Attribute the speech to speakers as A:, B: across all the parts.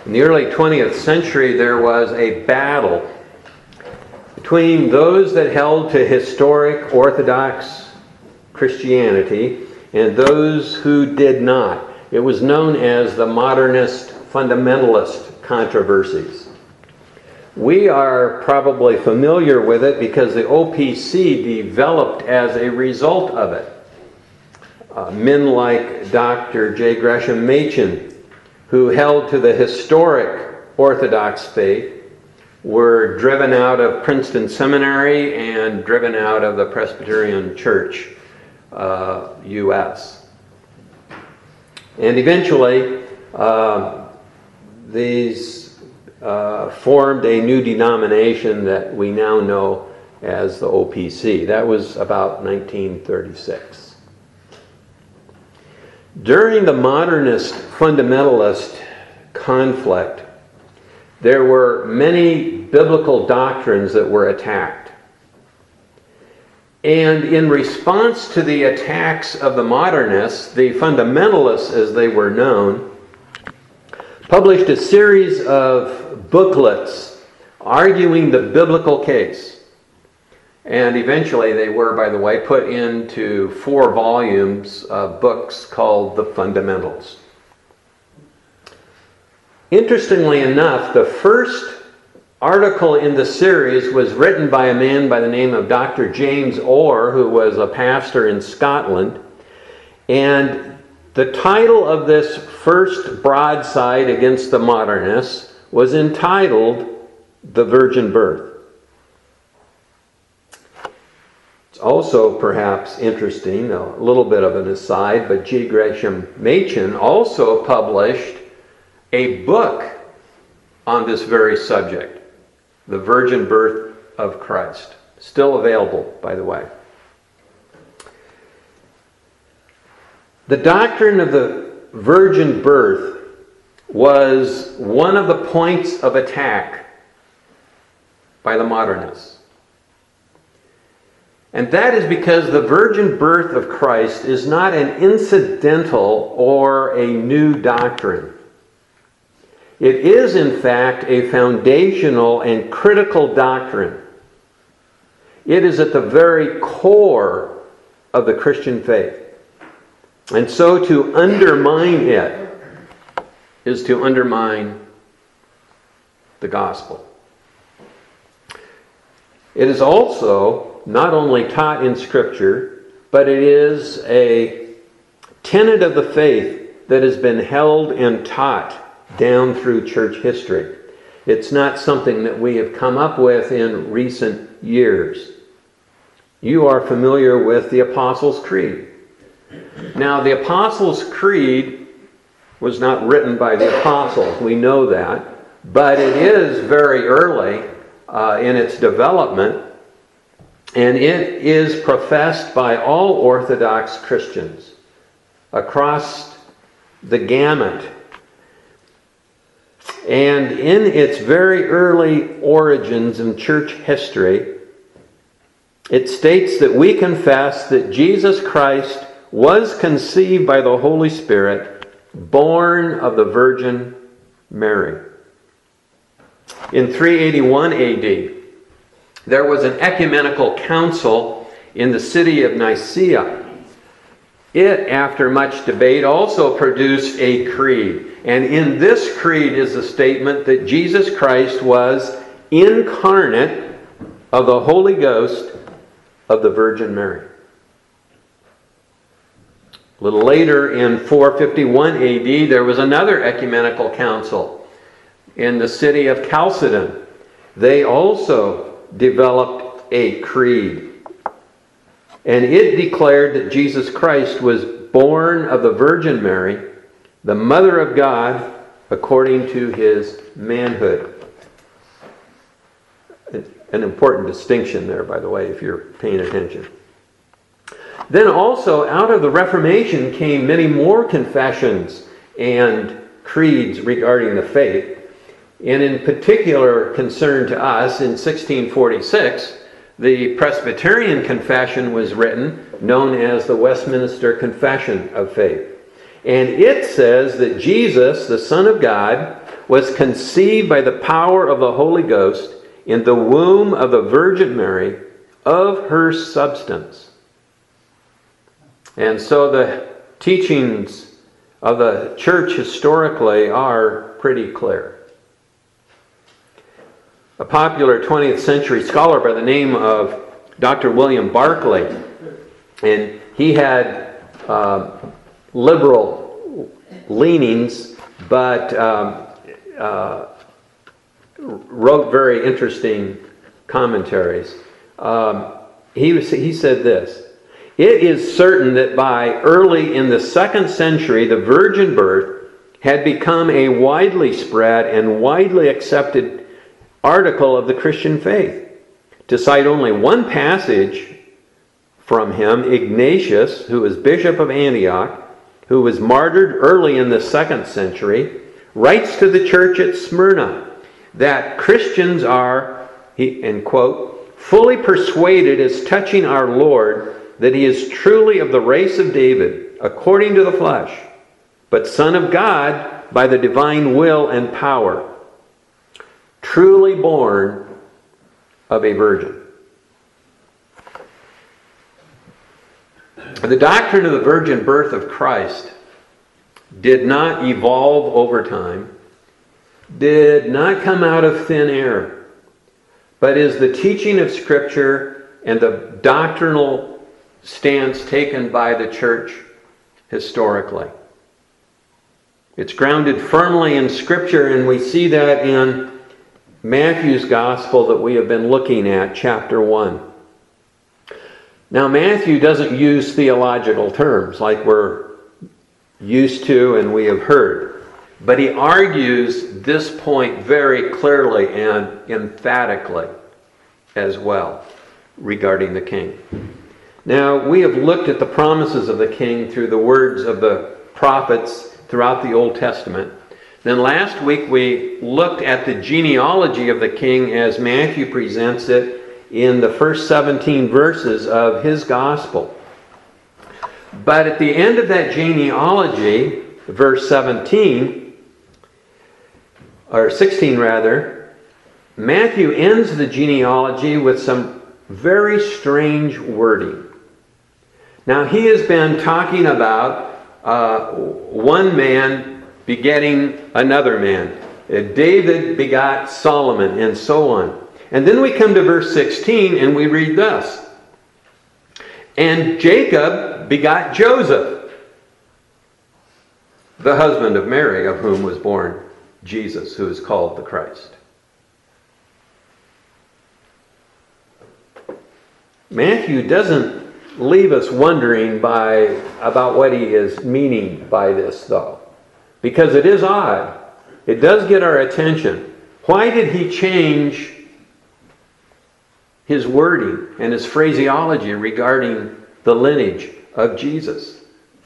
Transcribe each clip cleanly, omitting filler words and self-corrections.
A: In the early 20th century, there was a battle between those that held to historic Orthodox Christianity and those who did not. It was known as the modernist fundamentalist controversies. We are probably familiar with it because the OPC developed as a result of it. Men like Dr. J. Gresham Machen, who held to the historic Orthodox faith, were driven out of Princeton Seminary and driven out of the Presbyterian Church, U.S. And eventually, these formed a new denomination that we now know as the OPC. That was about 1936. During the modernist fundamentalist conflict, there were many biblical doctrines that were attacked. And in response to the attacks of the modernists, the fundamentalists, as they were known, published a series of booklets arguing the biblical case. And eventually they were, by the way, put into 4 volumes of books called The Fundamentals. Interestingly enough, the first article in the series was written by a man by the name of Dr. James Orr, who was a pastor in Scotland. And the title of this first broadside against the modernists was entitled The Virgin Birth. It's also perhaps interesting, a little bit of an aside, but G. Gresham Machen also published a book on this very subject, The Virgin Birth of Christ. Still available, by the way. The doctrine of the virgin birth was one of the points of attack by the modernists. And that is because the virgin birth of Christ is not an incidental or a new doctrine. It is, in fact, a foundational and critical doctrine. It is at the very core of the Christian faith. And so to undermine it is to undermine the gospel. It is also not only taught in Scripture, but it is a tenet of the faith that has been held and taught down through church history. It's not something that we have come up with in recent years. You are familiar with the Apostles' Creed. Now, the Apostles' Creed was not written by the apostles, we know that, but it is very early in its development, and it is professed by all Orthodox Christians across the gamut. And in its very early origins in church history, it states that we confess that Jesus Christ was conceived by the Holy Spirit, born of the Virgin Mary. In 381 AD, there was an ecumenical council in the city of Nicaea. It, after much debate, also produced a creed. And in this creed is a statement that Jesus Christ was incarnate of the Holy Ghost of the Virgin Mary. A little later, in 451 AD, there was another ecumenical council in the city of Chalcedon. They also developed a creed. And it declared that Jesus Christ was born of the Virgin Mary, the Mother of God, according to his manhood. An important distinction there, by the way, if you're paying attention. Then also, out of the Reformation came many more confessions and creeds regarding the faith. And in particular concern to us, in 1646, the Presbyterian Confession was written, known as the Westminster Confession of Faith. And it says that Jesus, the Son of God, was conceived by the power of the Holy Ghost in the womb of the Virgin Mary, of her substance. And so the teachings of the church historically are pretty clear. A popular 20th century scholar by the name of Dr. William Barclay, and he had liberal leanings, but wrote very interesting commentaries. He said this: "It is certain that by early in the 2nd century, the virgin birth had become a widely spread and widely accepted article of the Christian faith. To cite only one passage from him, Ignatius, who was Bishop of Antioch, who was martyred early in the 2nd century, writes to the church at Smyrna that Christians are, end quote, fully persuaded as touching our Lord that he is truly of the race of David, according to the flesh, but Son of God by the divine will and power, truly born of a virgin." The doctrine of the virgin birth of Christ did not evolve over time, did not come out of thin air, but is the teaching of Scripture and the doctrinal stance taken by the church historically. It's grounded firmly in Scripture, and we see that in Matthew's Gospel that we have been looking at, chapter 1. Now, Matthew doesn't use theological terms like we're used to and we have heard, but he argues this point very clearly and emphatically as well regarding the King. Now, we have looked at the promises of the King through the words of the prophets throughout the Old Testament. Then last week we looked at the genealogy of the King as Matthew presents it in the first 17 verses of his Gospel. But at the end of that genealogy, verse 17, or 16 rather, Matthew ends the genealogy with some very strange wording. Now, he has been talking about one man begetting another man. David begot Solomon, and so on. And then we come to verse 16 and we read this: "And Jacob begot Joseph, the husband of Mary, of whom was born Jesus, who is called the Christ." Matthew doesn't leave us wondering about what he is meaning by this, though, because it is odd. It does get our attention. Why did he change his wording and his phraseology regarding the lineage of Jesus?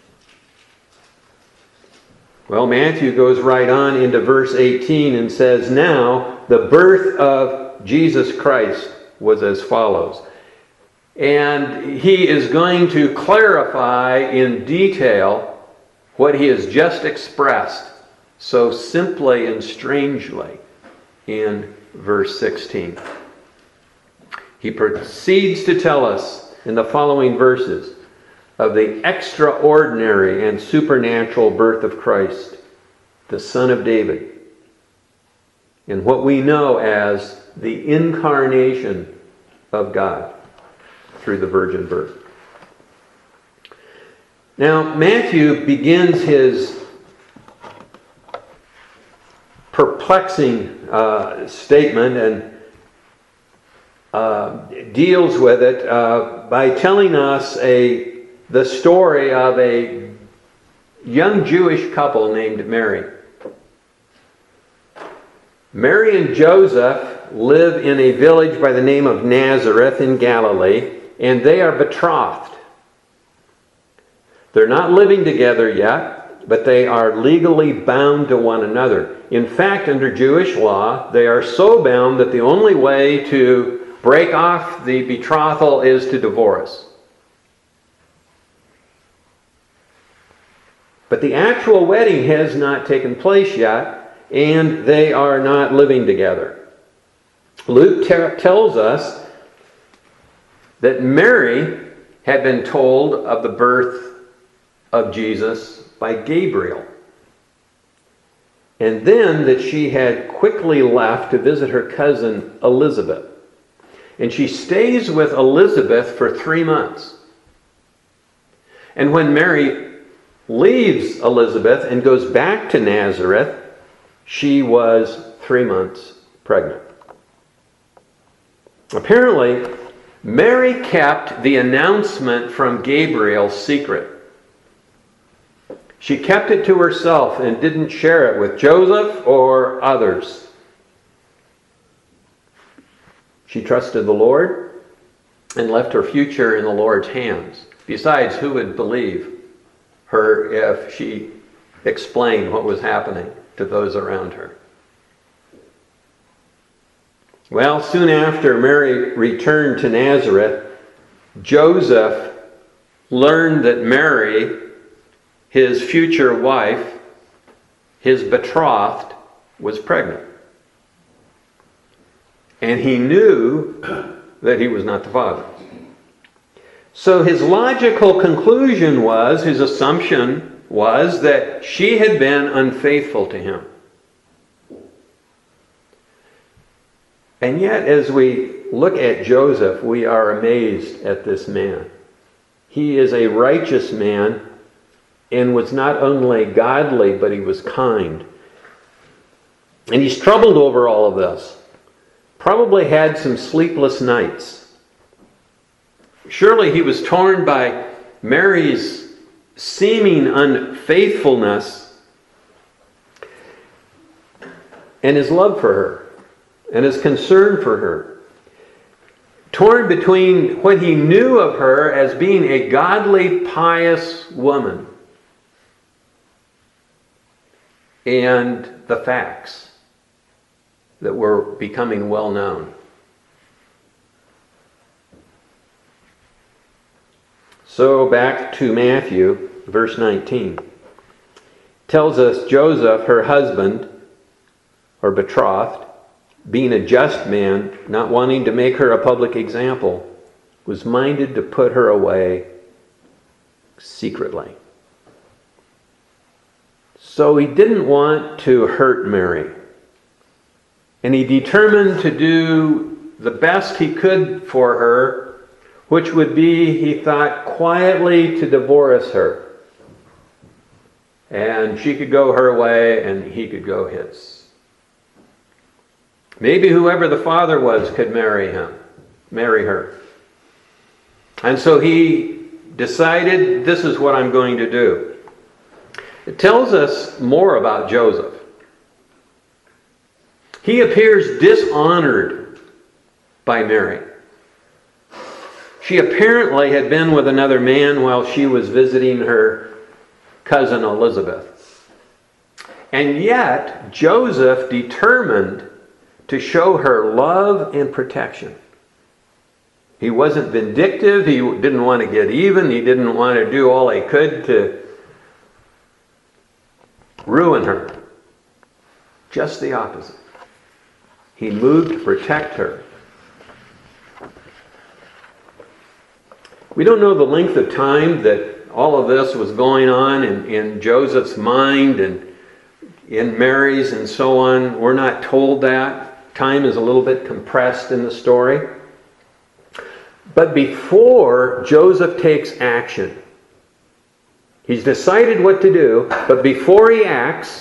A: Well, Matthew goes right on into verse 18 and says, "Now the birth of Jesus Christ was as follows." And he is going to clarify in detail what he has just expressed so simply and strangely in verse 16. He proceeds to tell us in the following verses of the extraordinary and supernatural birth of Christ, the Son of David, and what we know as the incarnation of God through the virgin birth. Now, Matthew begins his perplexing statement and deals with it by telling us the story of a young Jewish couple named Mary. Mary and Joseph live in a village by the name of Nazareth in Galilee, and they are betrothed. They're not living together yet, but they are legally bound to one another. In fact, under Jewish law, they are so bound that the only way to break off the betrothal is to divorce. But the actual wedding has not taken place yet, and they are not living together. Luke tells us that Mary had been told of the birth of Jesus by Gabriel, and then that she had quickly left to visit her cousin Elizabeth. And she stays with Elizabeth for 3 months. And when Mary leaves Elizabeth and goes back to Nazareth, she was 3 months pregnant. Apparently, Mary kept the announcement from Gabriel secret. She kept it to herself and didn't share it with Joseph or others. She trusted the Lord and left her future in the Lord's hands. Besides, who would believe her if she explained what was happening to those around her? Well, soon after Mary returned to Nazareth, Joseph learned that Mary, his future wife, his betrothed, was pregnant. And he knew that he was not the father. So his logical conclusion was, his assumption was, that she had been unfaithful to him. And yet, as we look at Joseph, we are amazed at this man. He is a righteous man and was not only godly, but he was kind. And he's troubled over all of this. Probably had some sleepless nights. Surely he was torn by Mary's seeming unfaithfulness and his love for her and his concern for her. Torn between what he knew of her as being a godly, pious woman and the facts that were becoming well known. So back to Matthew, verse 19. Tells us Joseph, her husband, or betrothed, being a just man, not wanting to make her a public example, was minded to put her away secretly. So he didn't want to hurt Mary. And he determined to do the best he could for her, which would be, he thought, quietly to divorce her. And she could go her way and he could go his. Maybe whoever the father was could marry her. And so he decided, this is what I'm going to do. It tells us more about Joseph. He appears dishonored by Mary. She apparently had been with another man while she was visiting her cousin Elizabeth. And yet, Joseph determined to show her love and protection. He wasn't vindictive. He didn't want to get even. He didn't want to do all he could to ruin her. Just the opposite. He moved to protect her. We don't know the length of time that all of this was going on in Joseph's mind and in Mary's and so on. We're not told that. Time is a little bit compressed in the story. But before Joseph takes action, he's decided what to do, but before he acts,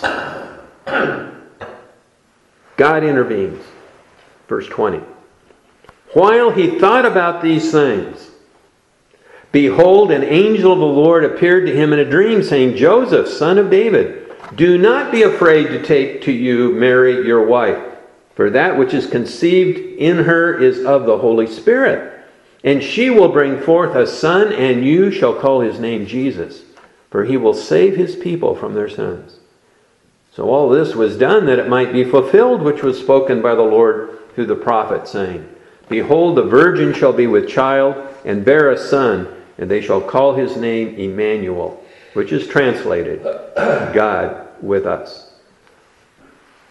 A: God intervenes. Verse 20. While he thought about these things, behold, an angel of the Lord appeared to him in a dream, saying, Joseph, son of David, do not be afraid to take to you Mary, your wife, for that which is conceived in her is of the Holy Spirit. And she will bring forth a son, and you shall call his name Jesus, for he will save his people from their sins. So all this was done that it might be fulfilled, which was spoken by the Lord through the prophet, saying, Behold, the virgin shall be with child, and bear a son, and they shall call his name Emmanuel, which is translated, God with us.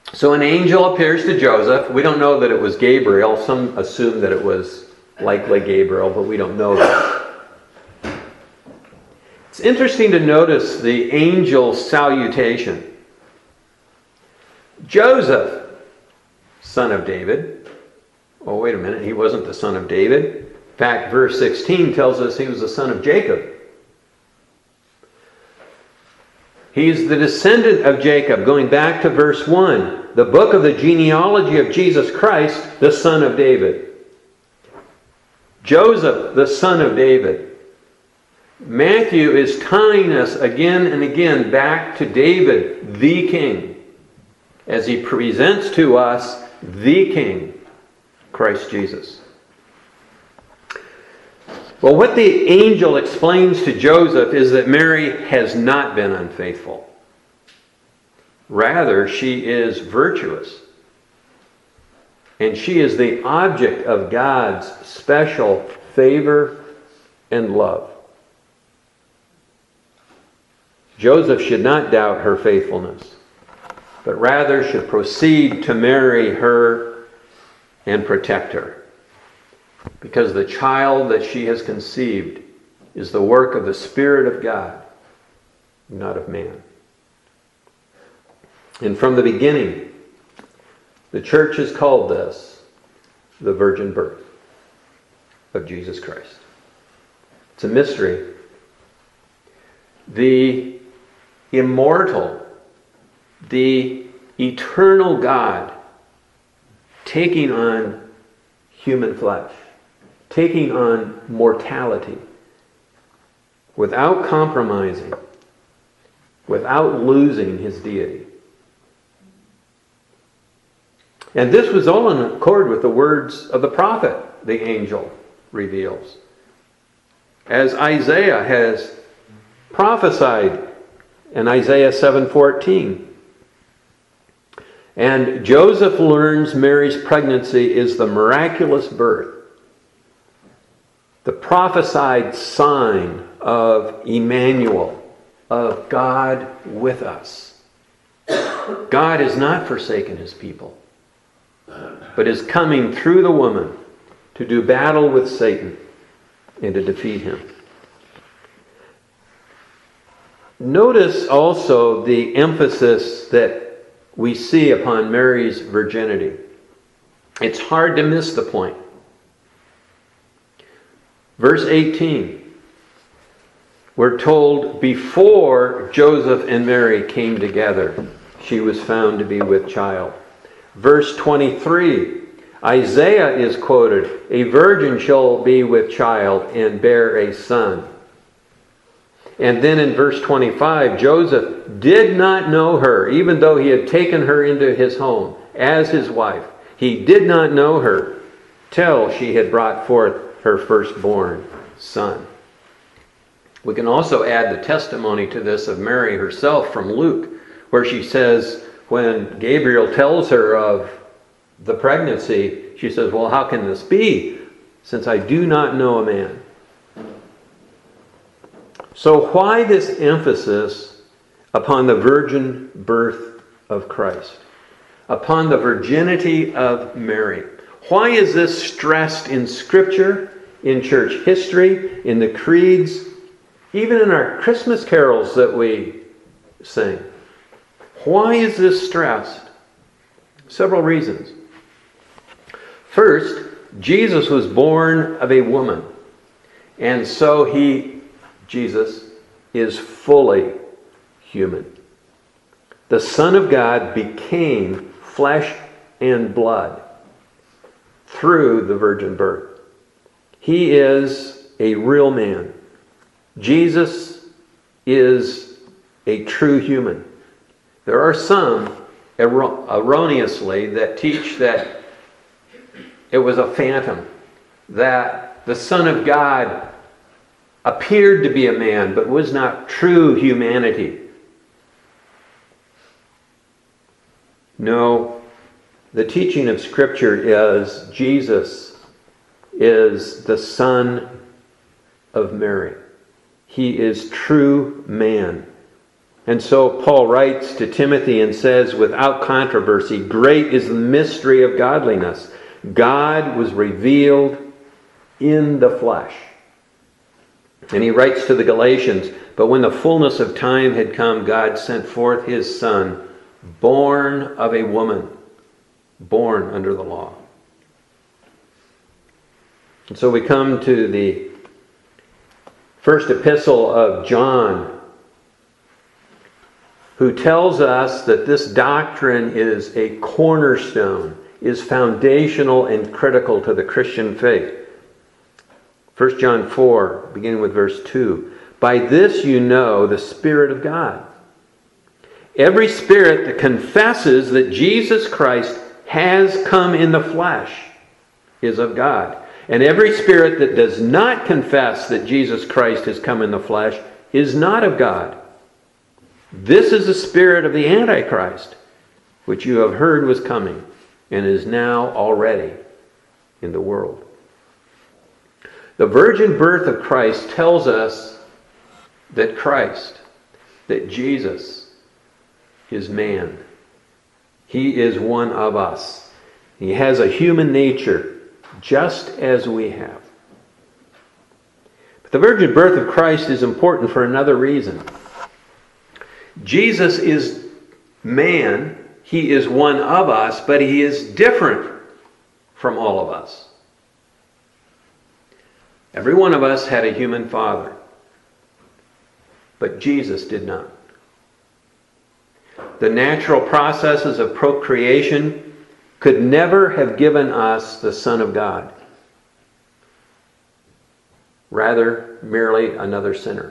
A: So an angel appears to Joseph. We don't know that it was Gabriel. Some assume that it was likely Gabriel, but we don't know that. It's interesting to notice the angel's salutation. Joseph, son of David. Oh, wait a minute. He wasn't the son of David. In fact, verse 16 tells us he was the son of Jacob. He's the descendant of Jacob. Going back to verse 1, the book of the genealogy of Jesus Christ, the son of David. Joseph, the son of David. Matthew is tying us again and again back to David, the king, as he presents to us the king, Christ Jesus. Well, what the angel explains to Joseph is that Mary has not been unfaithful. Rather, she is virtuous. And she is the object of God's special favor and love. Joseph should not doubt her faithfulness, but rather should proceed to marry her and protect her. Because the child that she has conceived is the work of the Spirit of God, not of man. And from the beginning, the church has called this the virgin birth of Jesus Christ. It's a mystery. The immortal, the eternal God taking on human flesh, taking on mortality, without compromising, without losing his deity. And this was all in accord with the words of the prophet, the angel reveals. As Isaiah has prophesied in Isaiah 7:14. And Joseph learns Mary's pregnancy is the miraculous birth, the prophesied sign of Emmanuel, of God with us. God has not forsaken his people, but is coming through the woman to do battle with Satan and to defeat him. Notice also the emphasis that we see upon Mary's virginity. It's hard to miss the point. Verse 18, we're told before Joseph and Mary came together, she was found to be with child. Verse 23, Isaiah is quoted, "A virgin shall be with child and bear a son." And then in verse 25, Joseph did not know her, even though he had taken her into his home as his wife. He did not know her till she had brought forth her firstborn son. We can also add the testimony to this of Mary herself from Luke, where she says, when Gabriel tells her of the pregnancy, she says, "Well, how can this be, since I do not know a man?" So why this emphasis upon the virgin birth of Christ? Upon the virginity of Mary? Why is this stressed in Scripture, in church history, in the creeds, even in our Christmas carols that we sing? Why is this stressed? Several reasons. First, Jesus was born of a woman, and so Jesus is fully human. The Son of God became flesh and blood through the virgin birth. He is a real man. Jesus is a true human. There are some erroneously that teach that it was a phantom, that the Son of God appeared to be a man, but was not true humanity. No, the teaching of Scripture is Jesus is the Son of Mary. He is true man. And so Paul writes to Timothy and says, without controversy, great is the mystery of godliness. God was revealed in the flesh. And he writes to the Galatians, but when the fullness of time had come, God sent forth his Son, born of a woman, born under the law. And so we come to the first epistle of John, who tells us that this doctrine is a cornerstone, is foundational and critical to the Christian faith. 1 John 4, beginning with verse 2. By this you know the Spirit of God. Every spirit that confesses that Jesus Christ has come in the flesh is of God. And every spirit that does not confess that Jesus Christ has come in the flesh is not of God. This is the spirit of the Antichrist, which you have heard was coming and is now already in the world. The virgin birth of Christ tells us that Christ, that Jesus, is man. He is one of us. He has a human nature just as we have. But the virgin birth of Christ is important for another reason. Jesus is man. He is one of us, but he is different from all of us. Every one of us had a human father, but Jesus did not. The natural processes of procreation could never have given us the Son of God. Rather, merely another sinner.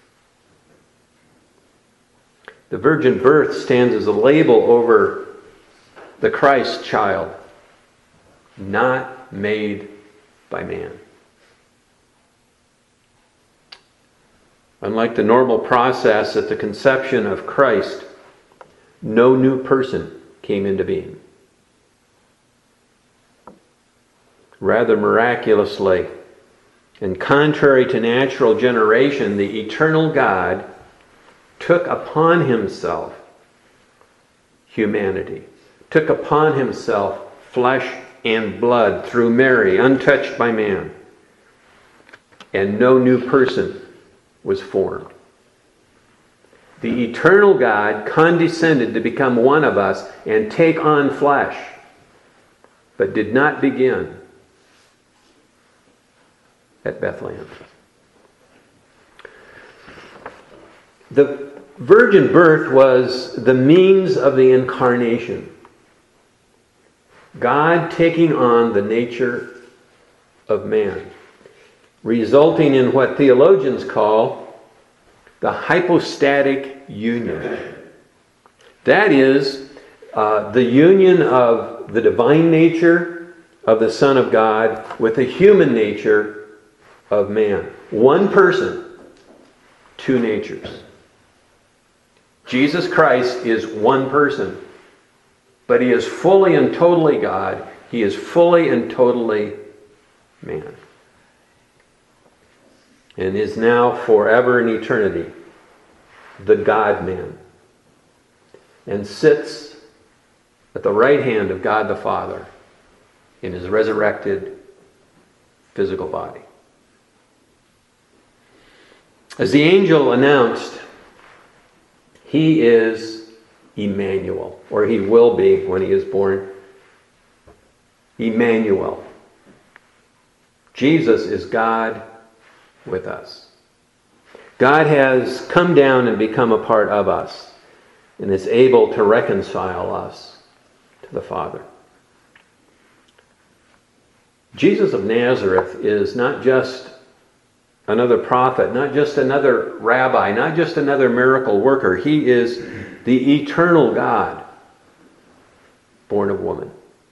A: The virgin birth stands as a label over the Christ child, not made by man. Unlike the normal process at the conception of Christ, no new person came into being. Rather miraculously, and contrary to natural generation, the eternal God took upon himself humanity, took upon himself flesh and blood through Mary, untouched by man. And no new person was formed. The eternal God condescended to become one of us and take on flesh, but did not begin at Bethlehem. The virgin birth was the means of the incarnation. God taking on the nature of man, resulting in what theologians call the hypostatic union. That is, the union of the divine nature of the Son of God with the human nature of man. One person, two natures. Jesus Christ is one person, but he is fully and totally God. He is fully and totally man. And is now forever in eternity the God-man. And sits at the right hand of God the Father in his resurrected physical body. As the angel announced, he is Emmanuel, or he will be when he is born. Emmanuel. Jesus is God with us. God has come down and become a part of us and is able to reconcile us to the Father. Jesus of Nazareth is not just another prophet, not just another rabbi, not just another miracle worker. He is the eternal God, born of woman.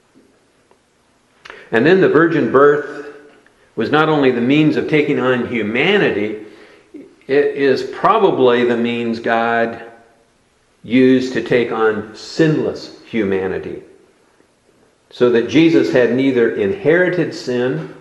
A: And then the virgin birth was not only the means of taking on humanity, it is probably the means God used to take on sinless humanity. So that Jesus had neither inherited sin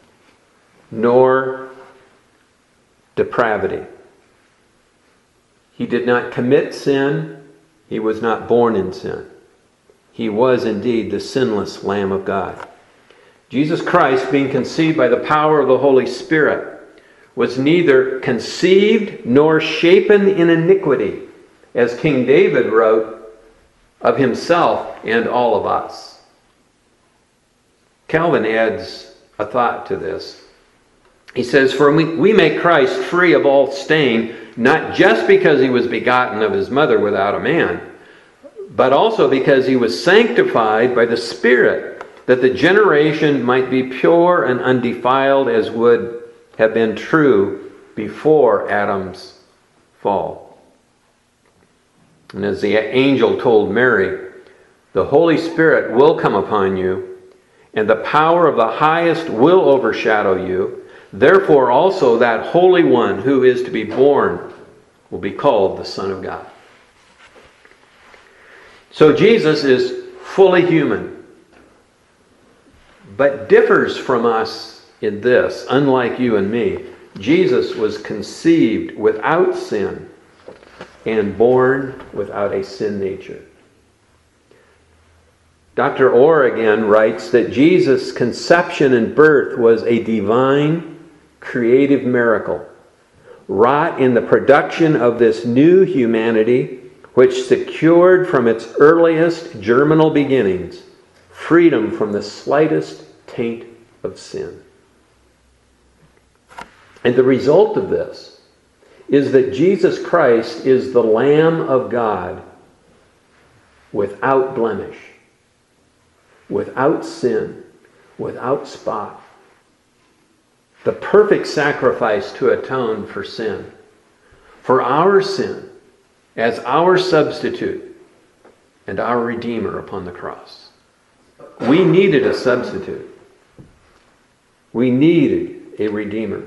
A: nor depravity. He did not commit sin. He was not born in sin. He was indeed the sinless Lamb of God. Jesus Christ, being conceived by the power of the Holy Spirit, was neither conceived nor shapen in iniquity, as King David wrote of himself and all of us. Calvin adds a thought to this. He says, "For we make Christ free of all stain, not just because he was begotten of his mother without a man, but also because he was sanctified by the Spirit, that the generation might be pure and undefiled as would have been true before Adam's fall." And as the angel told Mary, "The Holy Spirit will come upon you, and the power of the highest will overshadow you. Therefore also that Holy One who is to be born will be called the Son of God." So Jesus is fully human, but differs from us in this. Unlike you and me, Jesus was conceived without sin and born without a sin nature. Dr. Orr again writes that Jesus' conception and birth was a divine, creative miracle, wrought in the production of this new humanity, which secured from its earliest germinal beginnings freedom from the slightest taint of sin. And the result of this is that Jesus Christ is the Lamb of God without blemish, without sin, without spot. The perfect sacrifice to atone for sin. For our sin, as our substitute and our Redeemer upon the cross. We needed a substitute. We needed a Redeemer.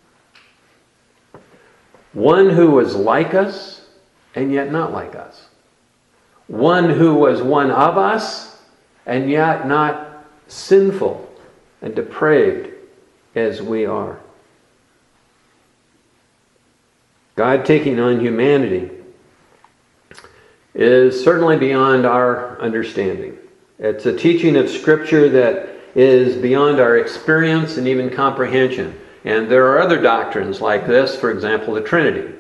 A: One who was like us and yet not like us. One who was one of us and yet not sinful and depraved as we are. God taking on humanity is certainly beyond our understanding. It's a teaching of Scripture that is beyond our experience and even comprehension. And there are other doctrines like this, for example, the Trinity.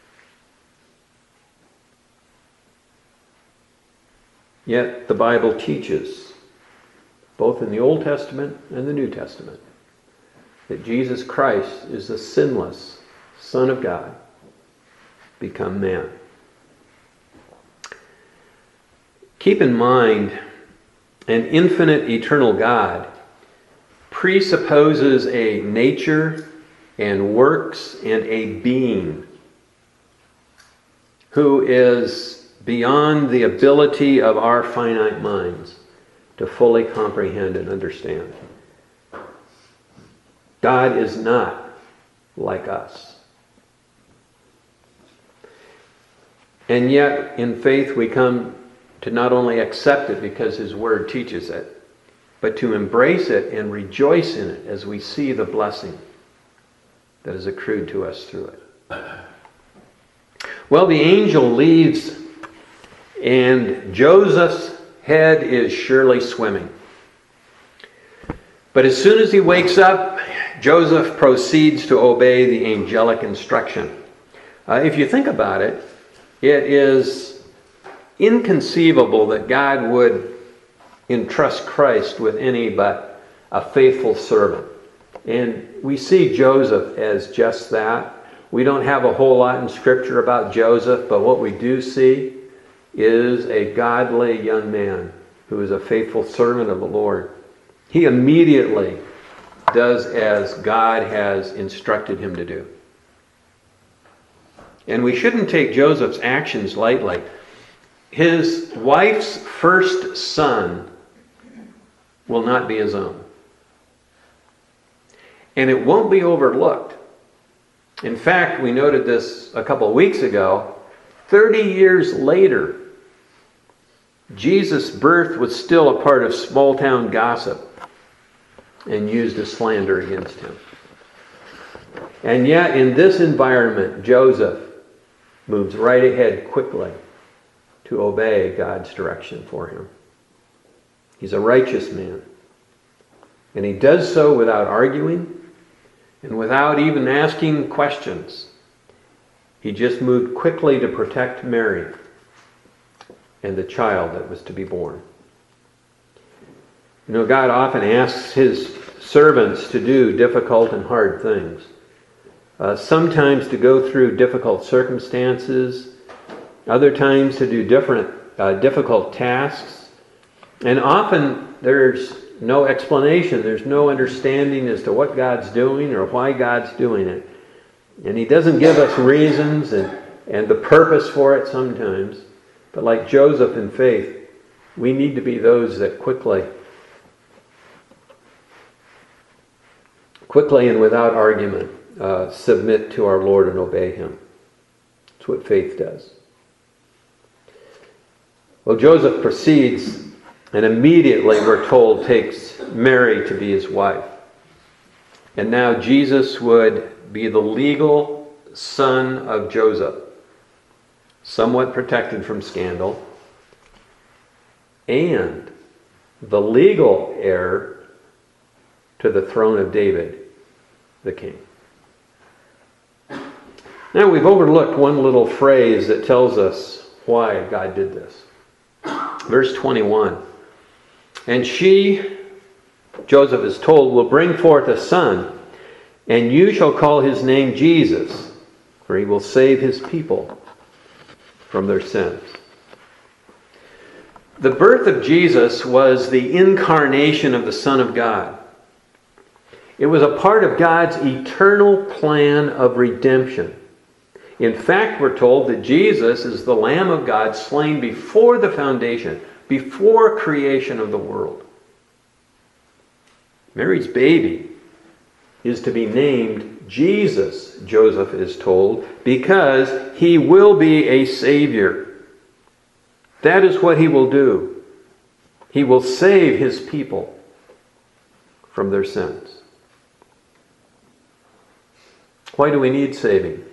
A: Yet the Bible teaches, both in the Old Testament and the New Testament, that Jesus Christ is the sinless Son of God, become man. Keep in mind, an infinite eternal God presupposes a nature and works and a being who is beyond the ability of our finite minds to fully comprehend and understand. God is not like us. And yet, in faith, we come to not only accept it because His Word teaches it, but to embrace it and rejoice in it as we see the blessing that is accrued to us through it. Well, the angel leaves, and Joseph's head is surely swimming. But as soon as he wakes up, Joseph proceeds to obey the angelic instruction. If you think about it, it is inconceivable that God would entrust Christ with any but a faithful servant. And we see Joseph as just that. We don't have a whole lot in Scripture about Joseph, but what we do see is a godly young man who is a faithful servant of the Lord. He immediately does as God has instructed him to do. And we shouldn't take Joseph's actions lightly. His wife's first son will not be his own. And it won't be overlooked. In fact, we noted this a couple of weeks ago. 30 years later, Jesus' birth was still a part of small-town gossip and used as slander against him. And yet, in this environment, Joseph moves right ahead quickly to obey God's direction for him. He's a righteous man. And he does so without arguing and without even asking questions. He just moved quickly to protect Mary and the child that was to be born. You know, God often asks his servants to do difficult and hard things. Sometimes to go through difficult circumstances, other times to do difficult tasks. And often there's no explanation, there's no understanding as to what God's doing or why God's doing it. And he doesn't give us reasons and the purpose for it sometimes. But like Joseph in faith, we need to be those that quickly and without argument submit to our Lord and obey him. That's what faith does. Well, Joseph proceeds and immediately, we're told, takes Mary to be his wife. And now Jesus would be the legal son of Joseph, somewhat protected from scandal, and the legal heir to the throne of David, the king. Now we've overlooked one little phrase that tells us why God did this. Verse 21. And she, Joseph is told, will bring forth a son, and you shall call his name Jesus, for he will save his people from their sins. The birth of Jesus was the incarnation of the Son of God. It was a part of God's eternal plan of redemption. In fact, we're told that Jesus is the Lamb of God slain before the foundation, before creation of the world. Mary's baby is to be named Jesus, Joseph is told, because he will be a Savior. That is what he will do. He will save his people from their sins. Why do we need saving?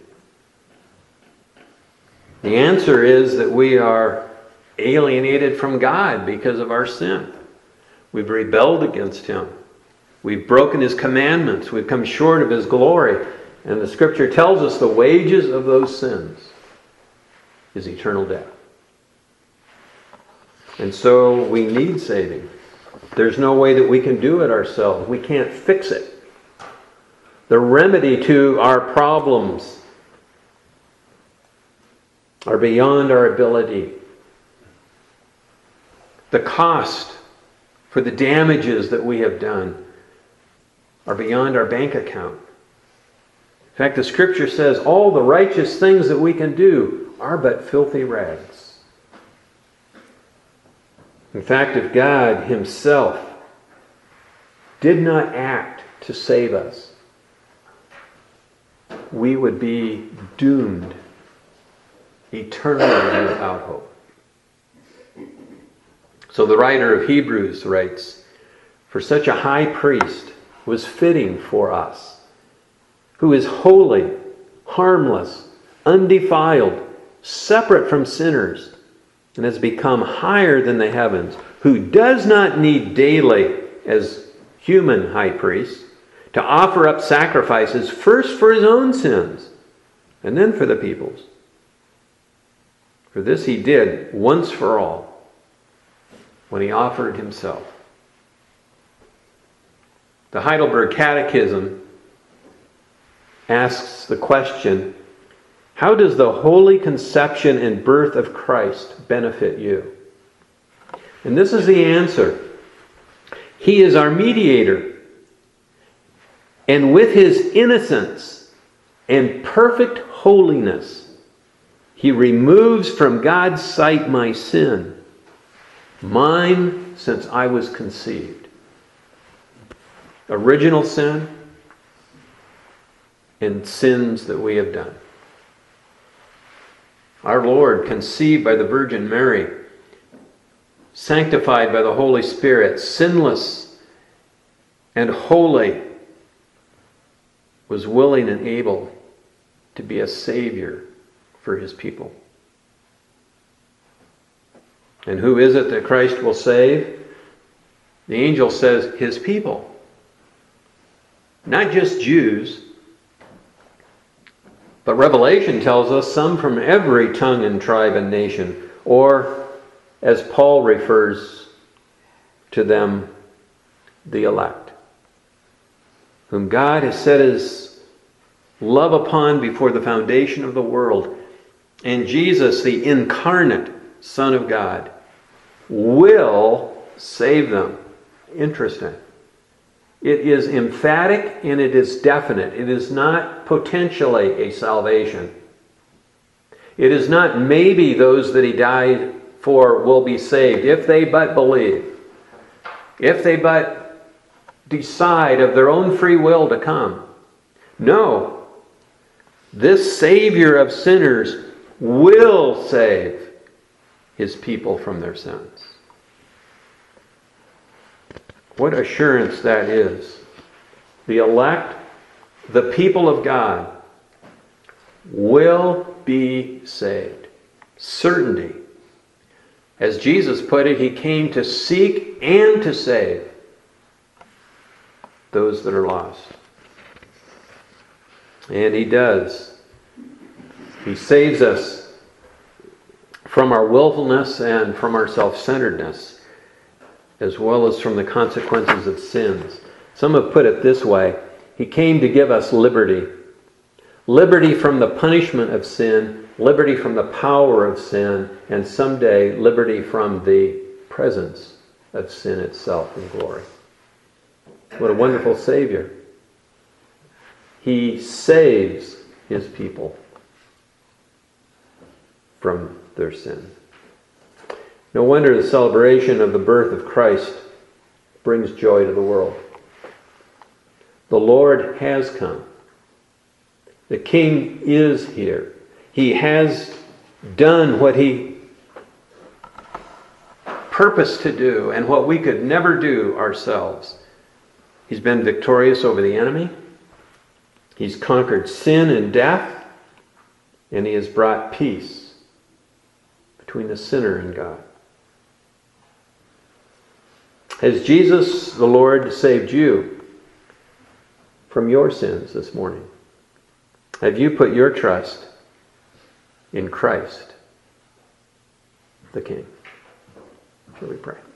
A: The answer is that we are alienated from God because of our sin. We've rebelled against him. We've broken his commandments. We've come short of his glory. And the scripture tells us the wages of those sins is eternal death. And so we need saving. There's no way that we can do it ourselves. We can't fix it. The remedy to our problems are beyond our ability. The cost for the damages that we have done are beyond our bank account. In fact, the scripture says all the righteous things that we can do are but filthy rags. In fact, if God himself did not act to save us, we would be doomed eternally without hope. So the writer of Hebrews writes, "For such a high priest was fitting for us, who is holy, harmless, undefiled, separate from sinners, and has become higher than the heavens, who does not need daily, as human high priest, to offer up sacrifices first for his own sins, and then for the people's. For this he did once for all, when he offered himself." The Heidelberg Catechism asks the question, how does the holy conception and birth of Christ benefit you? And this is the answer. He is our mediator, and with his innocence and perfect holiness, he removes from God's sight my sin, mine since I was conceived. Original sin and sins that we have done. Our Lord, conceived by the Virgin Mary, sanctified by the Holy Spirit, sinless and holy, was willing and able to be a Savior for his people. And who is it that Christ will save? The angel says his people. Not just Jews, but Revelation tells us some from every tongue and tribe and nation, or as Paul refers to them, the elect, whom God has set his love upon before the foundation of the world. And Jesus, the incarnate Son of God, will save them. Interesting. It is emphatic and it is definite. It is not potentially a salvation. It is not maybe those that he died for will be saved, if they but believe. If they but decide of their own free will to come. No. This Savior of sinners will save his people from their sins. What assurance that is. The elect, the people of God, will be saved. Certainty. As Jesus put it, he came to seek and to save those that are lost. And he does. He saves us from our willfulness and from our self-centeredness, as well as from the consequences of sins. Some have put it this way: he came to give us liberty. Liberty from the punishment of sin, liberty from the power of sin, and someday liberty from the presence of sin itself in glory. What a wonderful Savior. He saves his people from their sin. No wonder the celebration of the birth of Christ brings joy to the world. The Lord has come. The King is here. He has done what he purposed to do and what we could never do ourselves. He's been victorious over the enemy. He's conquered sin and death. And he has brought peace between the sinner and God. Has Jesus, the Lord, saved you from your sins this morning? Have you put your trust in Christ, the King? Shall we pray?